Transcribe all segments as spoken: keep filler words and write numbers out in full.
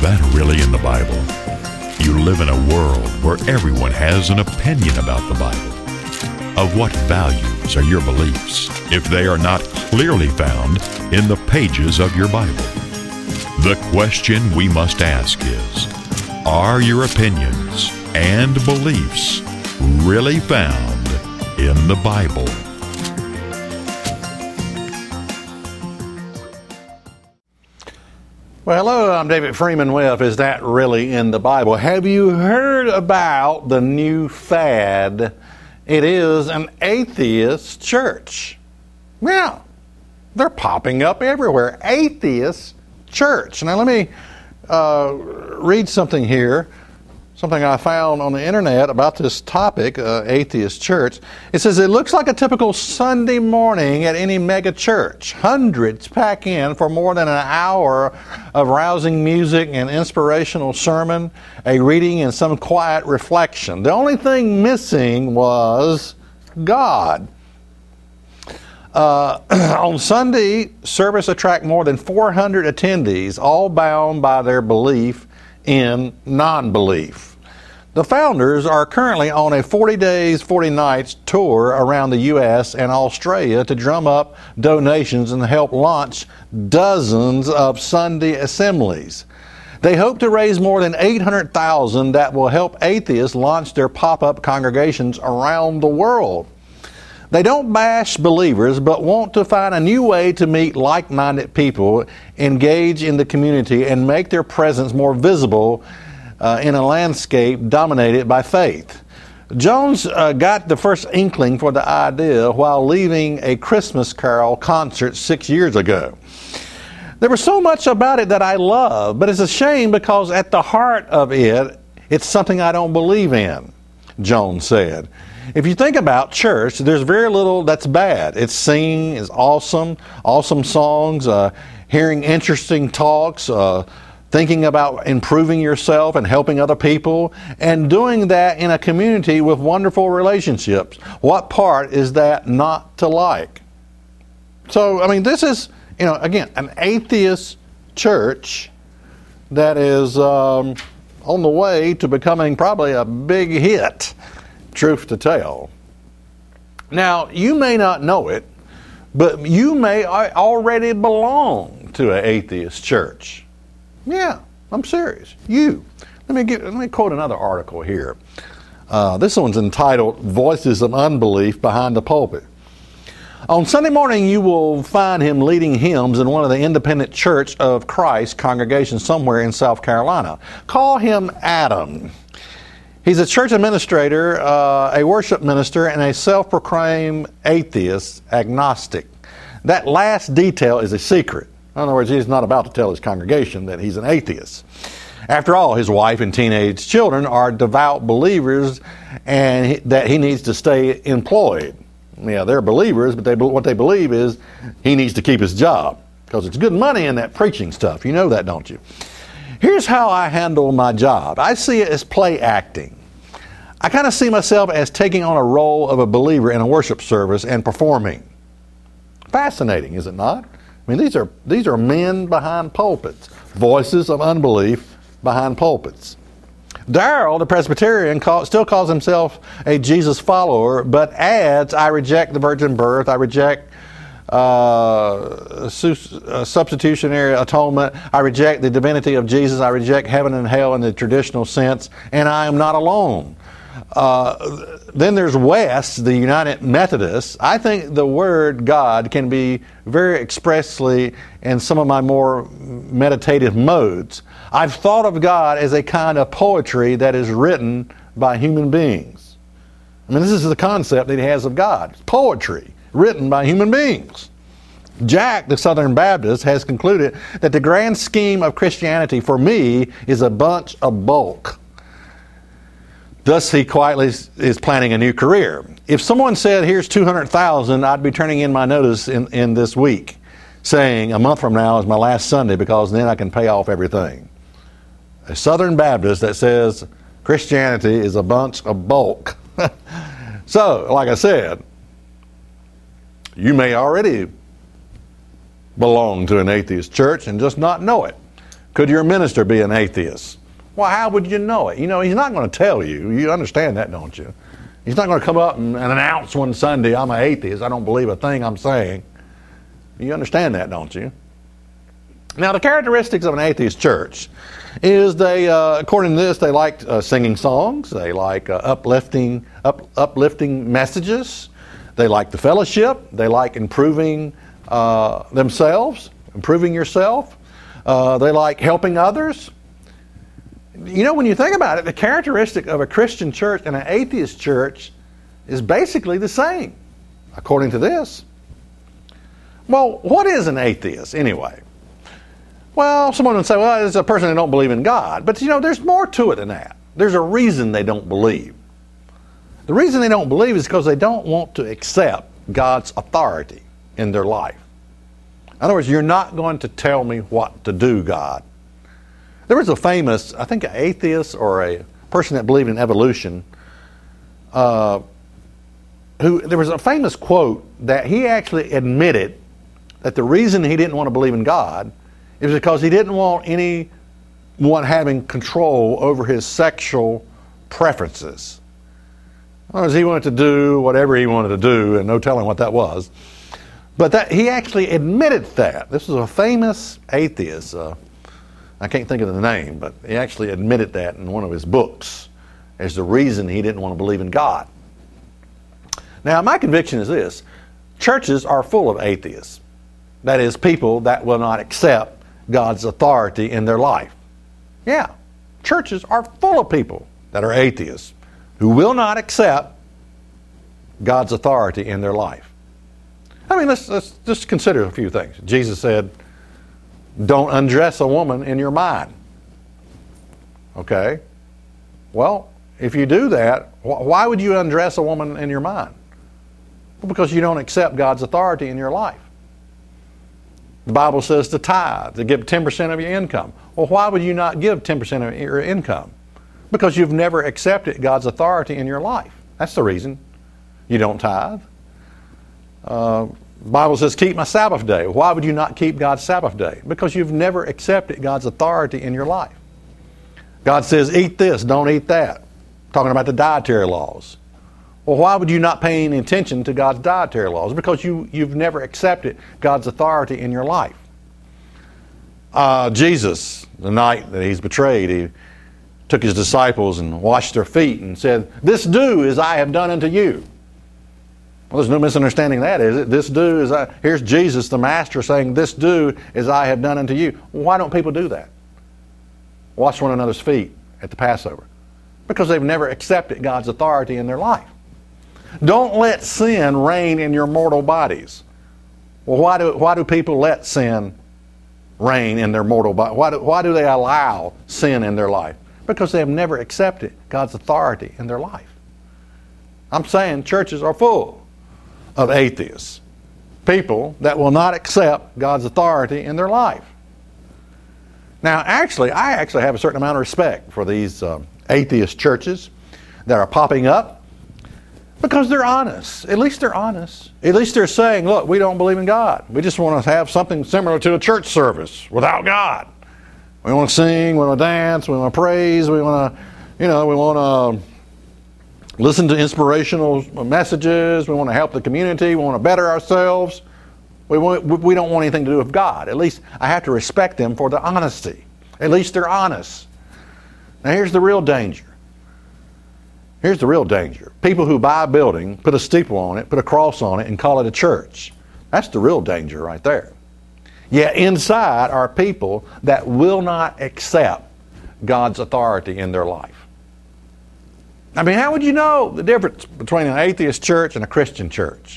that really in the Bible? You live in a world where everyone has an opinion about the Bible. Of what values are your beliefs if they are not clearly found in the pages of your Bible? The question we must ask is, are your opinions and beliefs really found in the Bible? Well, hello, I'm David Freeman with Is That Really in the Bible? Have you heard about the new fad? It is an atheist church. Yeah, they're popping up everywhere. Atheist church. Now let me uh, read something here, something I found on the internet about this topic, uh, atheist church. It says, it looks like a typical Sunday morning at any mega church. Hundreds pack in for more than an hour of rousing music and inspirational sermon, a reading and some quiet reflection. The only thing missing was God. Uh, on Sunday, service attract more than four hundred attendees, all bound by their belief in non-belief. The founders are currently on a forty days, forty nights tour around the U S and Australia to drum up donations and help launch dozens of Sunday assemblies. They hope to raise more than eight hundred thousand dollars that will help atheists launch their pop-up congregations around the world. They don't bash believers, but want to find a new way to meet like-minded people, engage in the community, and make their presence more visible uh, in a landscape dominated by faith. Jones uh, got the first inkling for the idea while leaving a Christmas Carol concert six years ago. There was so much about it that I love, but it's a shame because at the heart of it, it's something I don't believe in, Jones said. If you think about church, there's very little that's bad. It's singing, it's awesome, awesome songs, uh, hearing interesting talks, uh, thinking about improving yourself and helping other people, and doing that in a community with wonderful relationships. What part is that not to like? So, I mean, this is, you know, again, an atheist church that is um, on the way to becoming probably a big hit. Truth to tell. Now, you may not know it, but you may already belong to an atheist church. Yeah, I'm serious. You. Let me give, let me quote another article here. Uh, this one's entitled, Voices of Unbelief Behind the Pulpit. On Sunday morning, you will find him leading hymns in one of the Independent Church of Christ congregations somewhere in South Carolina. Call him Adam. He's a church administrator, uh, a worship minister, and a self-proclaimed atheist agnostic. That last detail is a secret. In other words, he's not about to tell his congregation that he's an atheist. After all, his wife and teenage children are devout believers and he, that he needs to stay employed. Yeah, they're believers, but they, what they believe is he needs to keep his job because it's good money in that preaching stuff. You know that, don't you? Here's how I handle my job. I see it as play acting. I kind of see myself as taking on a role of a believer in a worship service and performing. Fascinating, is it not? I mean, these are these are men behind pulpits, voices of unbelief behind pulpits. Darrell, the Presbyterian, call, still calls himself a Jesus follower, but adds, I reject the virgin birth, I reject Uh, uh, substitutionary atonement. I reject the divinity of Jesus. I reject heaven and hell in the traditional sense, and I am not alone. Uh, then there's Wes, the United Methodists. I think the word God can be very expressly in some of my more meditative modes. I've thought of God as a kind of poetry that is written by human beings. I mean, this is the concept that he has of God. It's poetry written by human beings. Jack, the Southern Baptist, has concluded that the grand scheme of Christianity for me is a bunch of bulk. Thus, he quietly is planning a new career. If someone said, here's two hundred thousand dollars, I'd be turning in my notice in, in this week, saying a month from now is my last Sunday because then I can pay off everything. A Southern Baptist that says Christianity is a bunch of bulk. So, like I said, you may already belong to an atheist church and just not know it. Could your minister be an atheist? Well, how would you know it? You know, he's not going to tell you. You understand that, don't you? He's not going to come up and, and announce one Sunday, I'm an atheist. I don't believe a thing I'm saying. You understand that, don't you? Now, the characteristics of an atheist church is they, uh, according to this, they like uh, singing songs. They like uh, uplifting, up, uplifting messages. They like the fellowship. They like improving uh, themselves, improving yourself. Uh, they like helping others. You know, when you think about it, the characteristic of a Christian church and an atheist church is basically the same, according to this. Well, what is an atheist anyway? Well, someone would say, well, it's a person that don't believe in God. But, you know, there's more to it than that. There's a reason they don't believe. The reason they don't believe is because they don't want to accept God's authority in their life. In other words, you're not going to tell me what to do, God. There was a famous, I think an atheist or a person that believed in evolution, uh, who there was a famous quote that he actually admitted that the reason he didn't want to believe in God is because he didn't want anyone having control over his sexual preferences. In other words, he wanted to do whatever he wanted to do, and no telling what that was. But that he actually admitted that. This was a famous atheist. Uh, I can't think of the name, but he actually admitted that in one of his books as the reason he didn't want to believe in God. Now, my conviction is this. Churches are full of atheists. That is, people that will not accept God's authority in their life. Yeah, churches are full of people that are atheists who will not accept God's authority in their life. I mean, let's, let's just consider a few things. Jesus said, don't undress a woman in your mind. Okay? Well, if you do that, wh- why would you undress a woman in your mind? Well, because you don't accept God's authority in your life. The Bible says to tithe, to give ten percent of your income. Well, why would you not give ten percent of your income? Because you've never accepted God's authority in your life. That's the reason you don't tithe. Uh, the Bible says, keep my Sabbath day. Why would you not keep God's Sabbath day? Because you've never accepted God's authority in your life. God says, eat this, don't eat that. Talking about the dietary laws. Well, why would you not pay any attention to God's dietary laws? Because you, you've never accepted God's authority in your life. Uh, Jesus, the night that he's betrayed, he took his disciples and washed their feet and said, this do as I have done unto you. Well, there's no misunderstanding that, is it? This do is I, here's Jesus, the Master, saying, this do as I have done unto you. Well, why don't people do that? Wash one another's feet at the Passover. Because they've never accepted God's authority in their life. Don't let sin reign in your mortal bodies. Well, why do, why do people let sin reign in their mortal body? Why do, why do they allow sin in their life? Because they have never accepted God's authority in their life. I'm saying churches are full of atheists. People that will not accept God's authority in their life. Now, actually, I actually have a certain amount of respect for these uh, atheist churches that are popping up. Because they're honest. At least they're honest. At least they're saying, look, we don't believe in God. We just want to have something similar to a church service without God. We want to sing, we want to dance, we want to praise, we want to, you know, we want to listen to inspirational messages, we want to help the community, we want to better ourselves. We, want, we don't want anything to do with God. At least I have to respect them for the honesty. At least they're honest. Now here's the real danger. Here's the real danger. People who buy a building, put a steeple on it, put a cross on it, and call it a church. That's the real danger right there. Yet inside are people that will not accept God's authority in their life. I mean, how would you know the difference between an atheist church and a Christian church?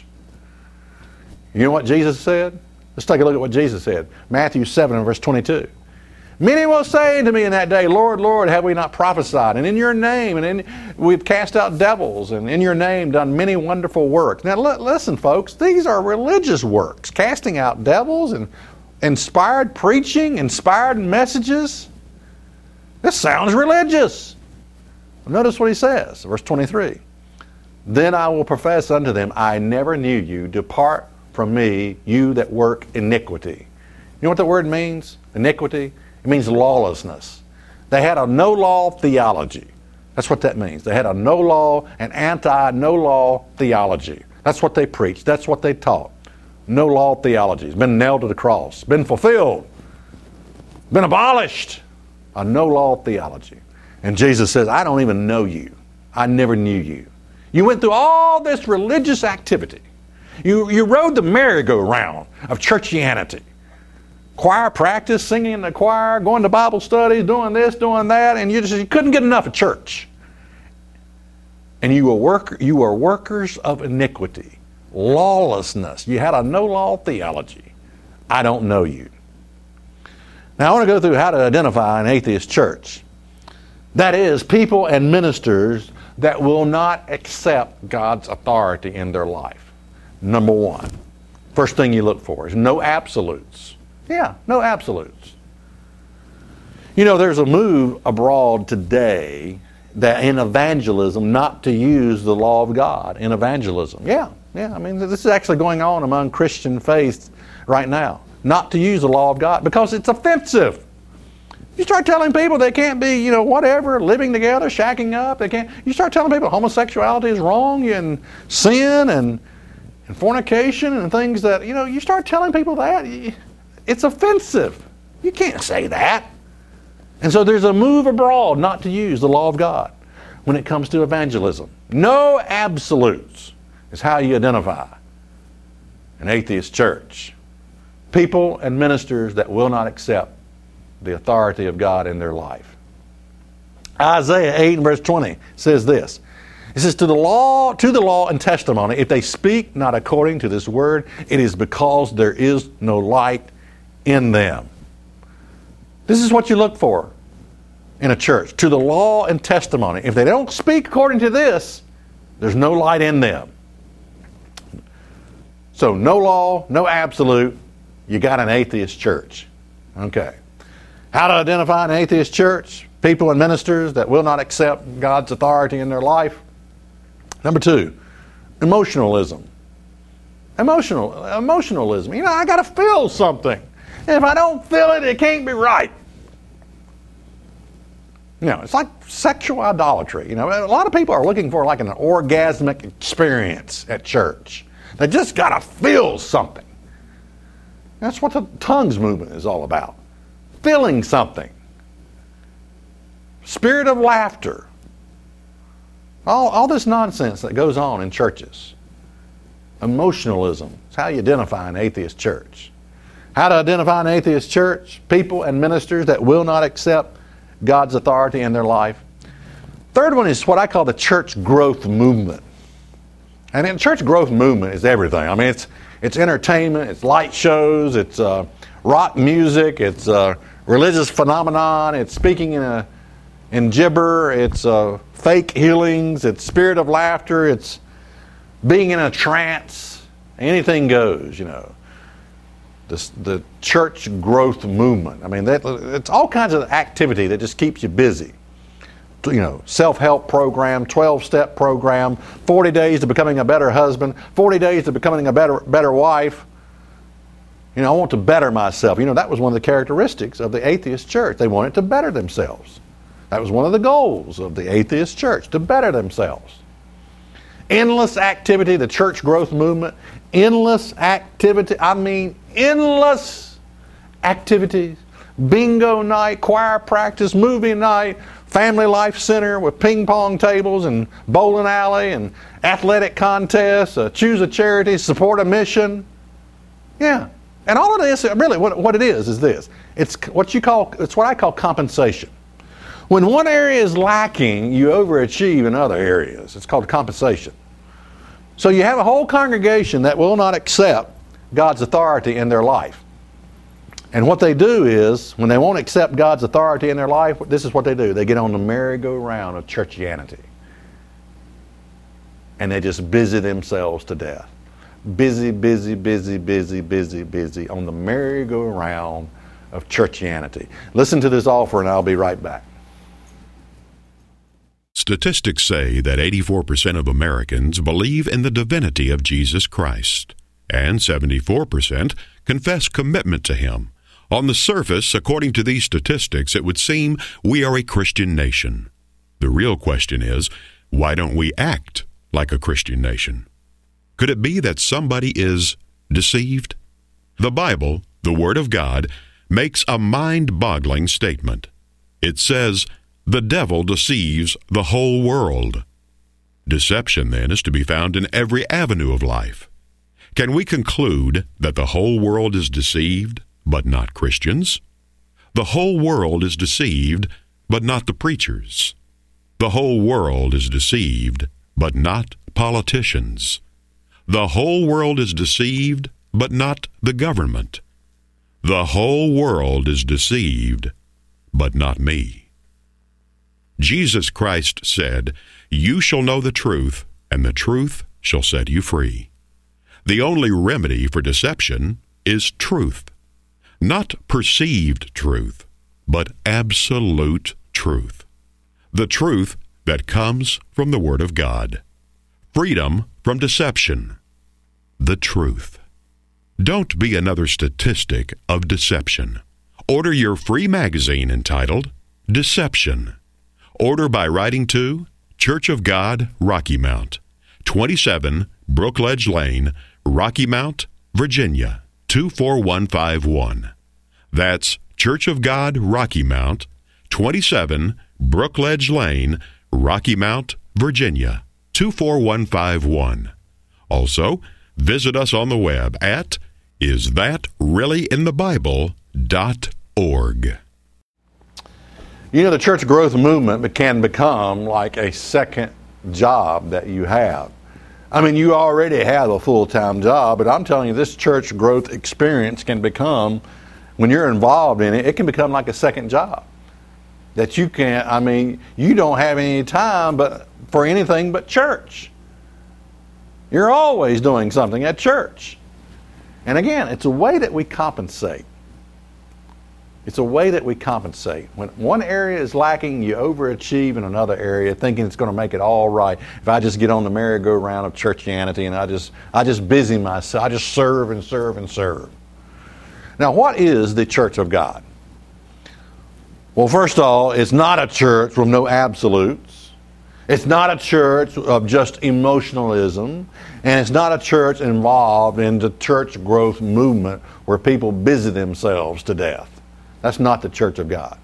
You know what Jesus said? Let's take a look at what Jesus said. Matthew seven and verse twenty-two. Many will say to me in that day, Lord, Lord, have we not prophesied? And in your name, and in, we've cast out devils, and in your name done many wonderful works. Now l- listen, folks, these are religious works. Casting out devils and inspired preaching, inspired messages. This sounds religious. Notice what he says, verse twenty-three. Then I will profess unto them, I never knew you. Depart from me, you that work iniquity. You know what the word means? Iniquity? It means lawlessness. They had a no-law theology. That's what that means. They had a no-law, an anti-no-law theology. That's what they preached. That's what they taught. No-law theology. It's been nailed to the cross. Been fulfilled. Been abolished. A no-law theology. And Jesus says, I don't even know you. I never knew you. You went through all this religious activity. You, you rode the merry-go-round of churchianity. Choir practice, singing in the choir, going to Bible studies, doing this, doing that, and you just you couldn't get enough of church. And you were work, you were workers of iniquity, lawlessness. You had a no-law theology. I don't know you. Now I want to go through how to identify an atheist church. That is, people and ministers that will not accept God's authority in their life. Number one, first thing you look for is no absolutes. Yeah, no absolutes. You know, there's a move abroad today that in evangelism not to use the law of God in evangelism. Yeah, yeah. I mean, this is actually going on among Christian faiths right now. Not to use the law of God because it's offensive. You start telling people they can't be, you know, whatever, living together, shacking up. They can't. You start telling people homosexuality is wrong and sin and, and fornication and things that, you know, you start telling people that. It's offensive. You can't say that. And so there's a move abroad not to use the law of God when it comes to evangelism. No absolutes is how you identify an atheist church. People and ministers that will not accept the authority of God in their life. Isaiah eight and verse twenty says this. It says, to the law, to the law and testimony, if they speak not according to this word, it is because there is no light in them. This is what you look for in a church. To the law and testimony. If they don't speak according to this, there's no light in them. So no law, no absolute, you got an atheist church. Okay. How to identify an atheist church? People and ministers that will not accept God's authority in their life. Number two, emotionalism. Emotional, emotionalism. You know, I got to feel something. If I don't feel it, it can't be right. You know, it's like sexual idolatry. You know, a lot of people are looking for like an orgasmic experience at church. They just got to feel something. That's what the tongues movement is all about. Feeling something. Spirit of laughter. All, all this nonsense that goes on in churches. Emotionalism. It's how you identify an atheist church. How to identify an atheist church? People and ministers that will not accept God's authority in their life. Third one is what I call the church growth movement. And in church growth movement is everything. I mean, it's it's entertainment, it's light shows, it's uh, rock music, it's uh, religious phenomenon, it's speaking in a in gibber, it's uh, fake healings, it's spirit of laughter, it's being in a trance. Anything goes, you know. This, the church growth movement. I mean, that, it's all kinds of activity that just keeps you busy. You know, self-help program, twelve-step program, forty days to becoming a better husband, forty days to becoming a better better wife. You know, I want to better myself. You know, that was one of the characteristics of the atheist church. They wanted to better themselves. That was one of the goals of the atheist church, to better themselves. Endless activity, the church growth movement, endless activity, I mean endless activities. Bingo night, choir practice, movie night, family life center with ping pong tables and bowling alley and athletic contests, uh, choose a charity, support a mission. Yeah. And all of this, really what, what it is, is this. It's what you call, it's what I call compensation. When one area is lacking, you overachieve in other areas. It's called compensation. So you have a whole congregation that will not accept God's authority in their life. And what they do is, when they won't accept God's authority in their life, this is what they do. They get on the merry-go-round of churchianity. And they just busy themselves to death. Busy, busy, busy, busy, busy, busy on the merry-go-round of churchianity. Listen to this offer and I'll be right back. Statistics say that eighty-four percent of Americans believe in the divinity of Jesus Christ, and seventy-four percent confess commitment to Him, On the surface, according to these statistics, it would seem we are a Christian nation. The real question is, why don't we act like a Christian nation? Could it be that somebody is deceived? The Bible, the Word of God, makes a mind-boggling statement. It says, "The devil deceives the whole world." Deception, then, is to be found in every avenue of life. Can we conclude that the whole world is deceived, but not Christians? The whole world is deceived, but not the preachers. The whole world is deceived, but not politicians. The whole world is deceived, but not the government. The whole world is deceived, but not me. Jesus Christ said, "You shall know the truth, and the truth shall set you free." The only remedy for deception is truth. Not perceived truth, but absolute truth. The truth that comes from the Word of God. Freedom from deception. The truth. Don't be another statistic of deception. Order your free magazine entitled Deception. Order by writing to Church of God, Rocky Mount, twenty-seven Brookledge Lane, Rocky Mount, Virginia, two four one five one. That's Church of God, Rocky Mount, twenty-seven Brookledge Lane, Rocky Mount, Virginia, two four one five one. Also, visit us on the web at is that really in the bible dot org. You know, the church growth movement can become like a second job that you have. I mean, you already have a full-time job, but I'm telling you, this church growth experience can become, when you're involved in it, it can become like a second job. That you can't, I mean, you don't have any time but for anything but church. You're always doing something at church. And again, it's a way that we compensate. It's a way that we compensate. When one area is lacking, you overachieve in another area, thinking it's going to make it all right. If I just get on the merry-go-round of churchianity and I just, I just busy myself, I just serve and serve and serve. Now, what is the church of God? Well, first of all, it's not a church with no absolutes. It's not a church of just emotionalism. And it's not a church involved in the church growth movement where people busy themselves to death. That's not the church of God.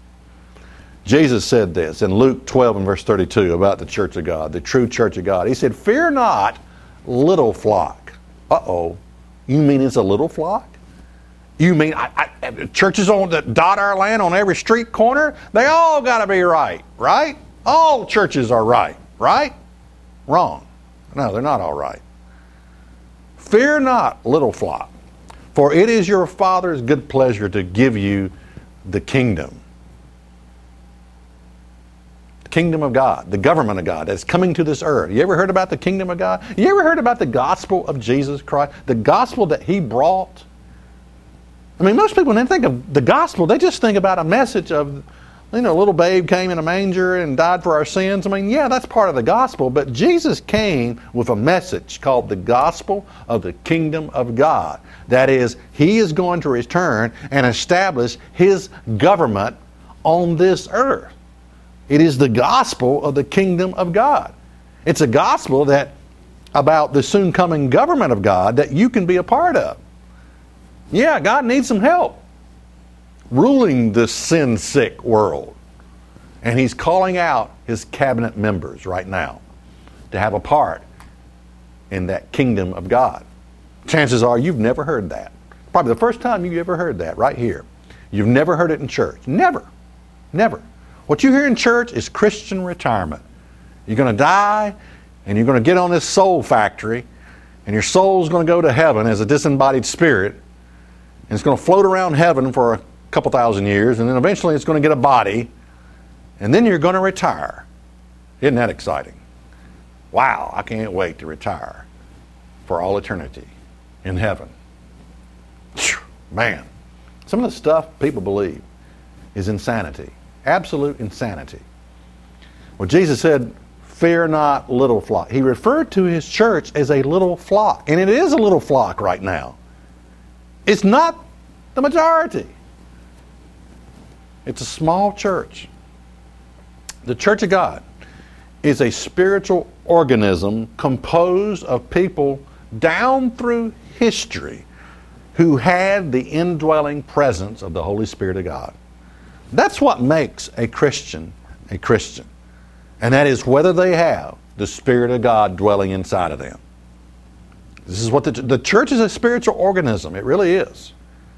Jesus said this in Luke twelve and verse thirty-two about the church of God, the true church of God. He said, "Fear not, little flock." Uh-oh. You mean it's a little flock? You mean I, I, churches on that dot our land on every street corner? They all got to be right, right? All churches are right, right? Wrong. No, they're not all right. Fear not, little flock, for it is your Father's good pleasure to give you the kingdom. The kingdom of God, the government of God that's coming to this earth. You ever heard about the kingdom of God? You ever heard about the gospel of Jesus Christ? The gospel that He brought? I mean, most people, when they think of the gospel, they just think about a message of, you know, a little babe came in a manger and died for our sins. I mean, yeah, that's part of the gospel, but Jesus came with a message called the gospel of the kingdom of God. That is, He is going to return and establish His government on this earth. It is the gospel of the kingdom of God. It's a gospel that about the soon coming government of God that you can be a part of. Yeah, God needs some help ruling this sin-sick world. And He's calling out His cabinet members right now to have a part in that kingdom of God. Chances are you've never heard that. Probably the first time you ever heard that right here. You've never heard it in church. Never. Never. What you hear in church is Christian retirement. You're going to die and you're going to get on this soul factory and your soul's going to go to heaven as a disembodied spirit and it's going to float around heaven for a couple thousand years, and then eventually it's going to get a body, and then you're going to retire. Isn't that exciting? Wow, I can't wait to retire for all eternity in heaven. Man, some of the stuff people believe is insanity, absolute insanity. Well, Jesus said, "Fear not, little flock." He referred to His church as a little flock, and it is a little flock right now. It's not The majority. It's a small church. The Church of God is a spiritual organism composed of people down through history who had the indwelling presence of the Holy Spirit of God. That's what makes a Christian a Christian. And that is whether they have the Spirit of God dwelling inside of them. This is what the, the church is a spiritual organism. It really is.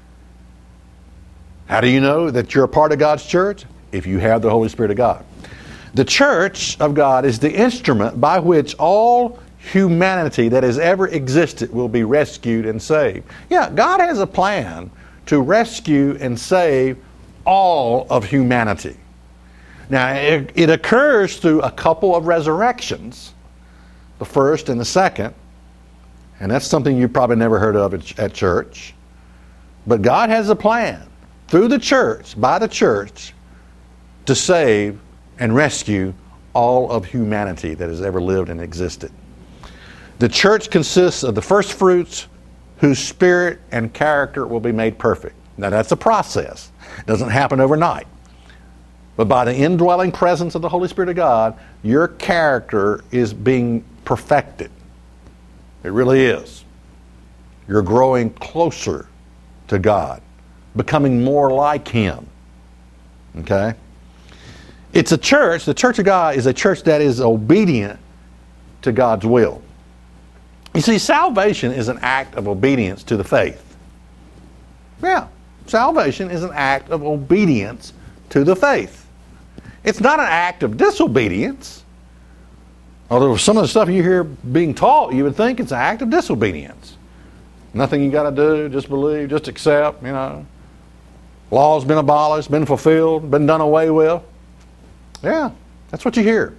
How do you know that you're a part of God's church? If you have the Holy Spirit of God. The church of God is the instrument by which all humanity that has ever existed will be rescued and saved. Yeah, God has a plan to rescue and save all of humanity. Now, it, it occurs through a couple of resurrections, the first and the second, and that's something you've probably never heard of at, at church. But God has a plan through the church, by the church, to save and rescue all of humanity that has ever lived and existed. The church consists of the first fruits whose spirit and character will be made perfect. Now that's a process. It doesn't happen overnight. But by the indwelling presence of the Holy Spirit of God, your character is being perfected. It really is. You're growing closer to God, becoming more like Him. Okay? It's a church, the Church of God is a church that is obedient to God's will. You see, salvation is an act of obedience to the faith. Yeah, salvation is an act of obedience to the faith. It's not an act of disobedience. Although some of the stuff you hear being taught, you would think it's an act of disobedience. Nothing you got to do, just believe, just accept, you know. Law's been abolished, been fulfilled, been done away with. Yeah, that's what you hear.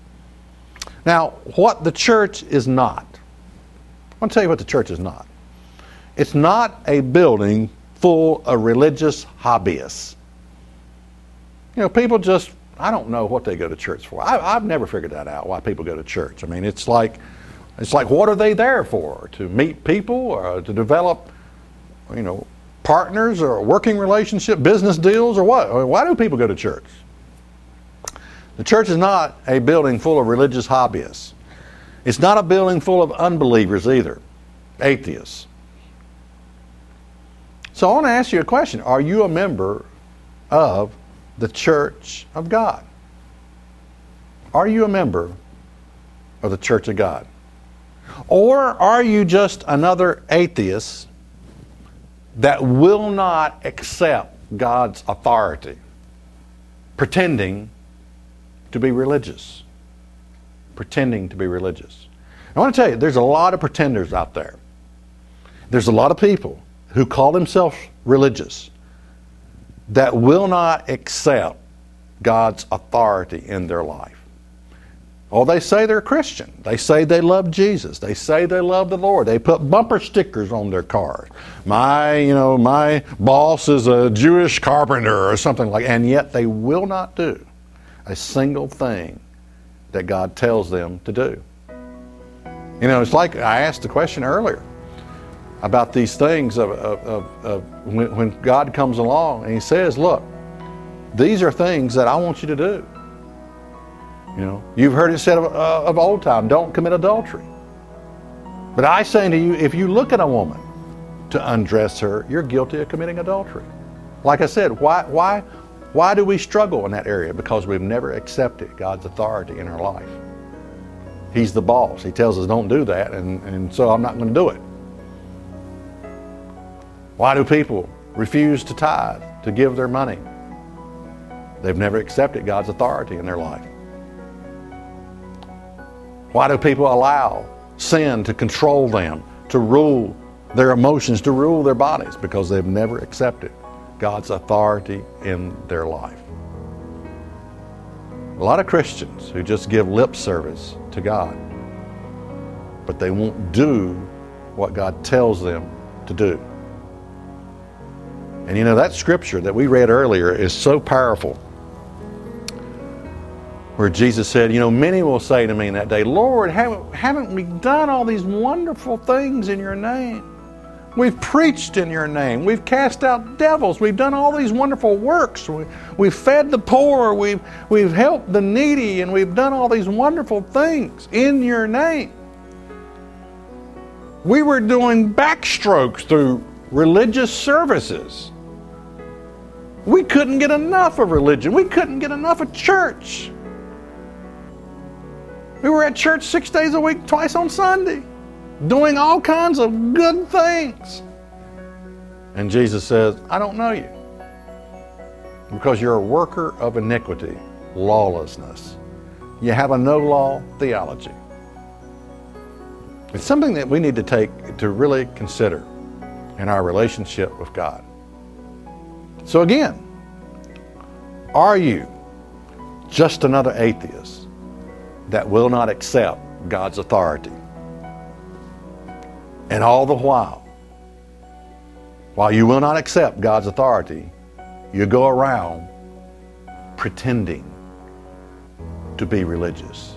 Now, what the church is not, I want to tell you what the church is not. It's not a building full of religious hobbyists. You know, people just, I don't know what they go to church for. I, I've never figured that out, why people go to church. I mean, it's like, it's like, what are they there for? To meet people or to develop, you know, partners or a working relationship, business deals or what? I mean, why do people go to church? The church is not a building full of religious hobbyists. It's not a building full of unbelievers either, atheists. So I want to ask you a question. Are you a member of the Church of God? Are you a member of the Church of God? Or are you just another atheist that will not accept God's authority, pretending to be religious? Pretending to be religious. I want to tell you, there's a lot of pretenders out there. There's a lot of people who call themselves religious that will not accept God's authority in their life. Oh, they say they're Christian. They say they love Jesus. They say they love the Lord. They put bumper stickers on their cars. My, you know, my boss is a Jewish carpenter or something like that. And yet they will not do a single thing that God tells them to do. You know, it's like I asked the question earlier about these things of, of, of, of when, when God comes along and He says, look, these are things that I want you to do. You know, you've heard it said of, uh, of old time, don't commit adultery. But I say to you, if you look at a woman to undress her, you're guilty of committing adultery. Like I said, why, why, why do we struggle in that area? Because we've never accepted God's authority in our life. He's the boss. He tells us don't do that, and, and so I'm not going to do it. Why do people refuse to tithe, to give their money? They've never accepted God's authority in their life. Why do people allow sin to control them, to rule their emotions, to rule their bodies? Because they've never accepted God's authority in their life. A lot of Christians who just give lip service to God, but they won't do what God tells them to do. And you know, that scripture that we read earlier is so powerful, where Jesus said, you know, many will say to me in that day, Lord, haven't, haven't we done all these wonderful things in your name? We've preached in your name. We've cast out devils. We've done all these wonderful works. We, we've fed the poor. We've, we've helped the needy. And we've done all these wonderful things in your name. We were doing backstrokes through religious services. We couldn't get enough of religion. We couldn't get enough of church. We were at church six days a week, twice on Sunday, doing all kinds of good things. And Jesus says, I don't know you, because you're a worker of iniquity, lawlessness. You have a no-law theology. It's something that we need to take to really consider in our relationship with God. So again, are you just another atheist that will not accept God's authority? And all the while, while you will not accept God's authority, you go around pretending to be religious.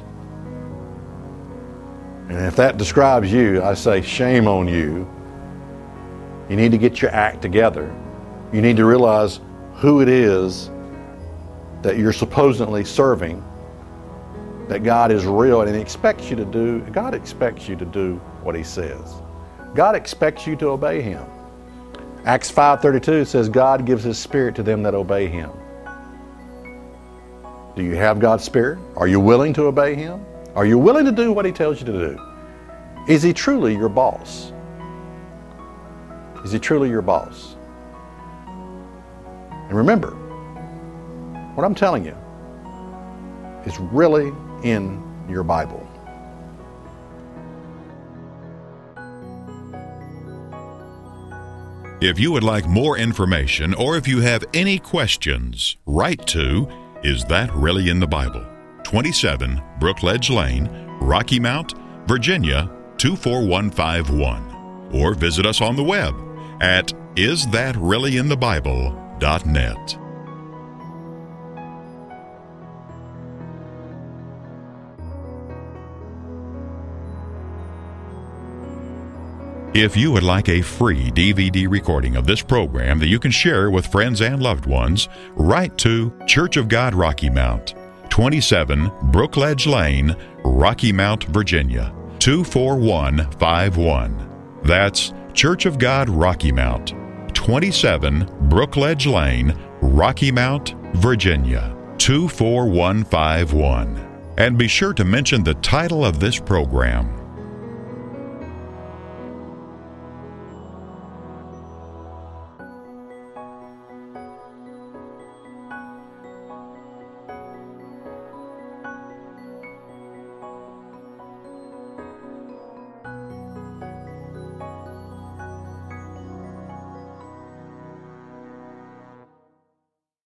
And if that describes you, I say shame on you. You need to get your act together. You need to realize who it is that you're supposedly serving, that God is real and He expects you to do. God expects you to do what He says. God expects you to obey Him. Acts five thirty-two says God gives His Spirit to them that obey Him. Do you have God's Spirit? Are you willing to obey Him? Are you willing to do what He tells you to do? Is He truly your boss? Is He truly your boss? And remember, what I'm telling you is really in your Bible. If you would like more information, or if you have any questions, write to Is That Really in the Bible? twenty-seven Brookledge Lane, Rocky Mount, Virginia two four one five one. Or visit us on the web at is that really in the bible dot net. If you would like a free D V D recording of this program that you can share with friends and loved ones, write to Church of God Rocky Mount, twenty-seven Brookledge Lane, Rocky Mount, Virginia two four one five one. That's Church of God Rocky Mount, twenty-seven Brookledge Lane, Rocky Mount, Virginia two four one five one. And be sure to mention the title of this program.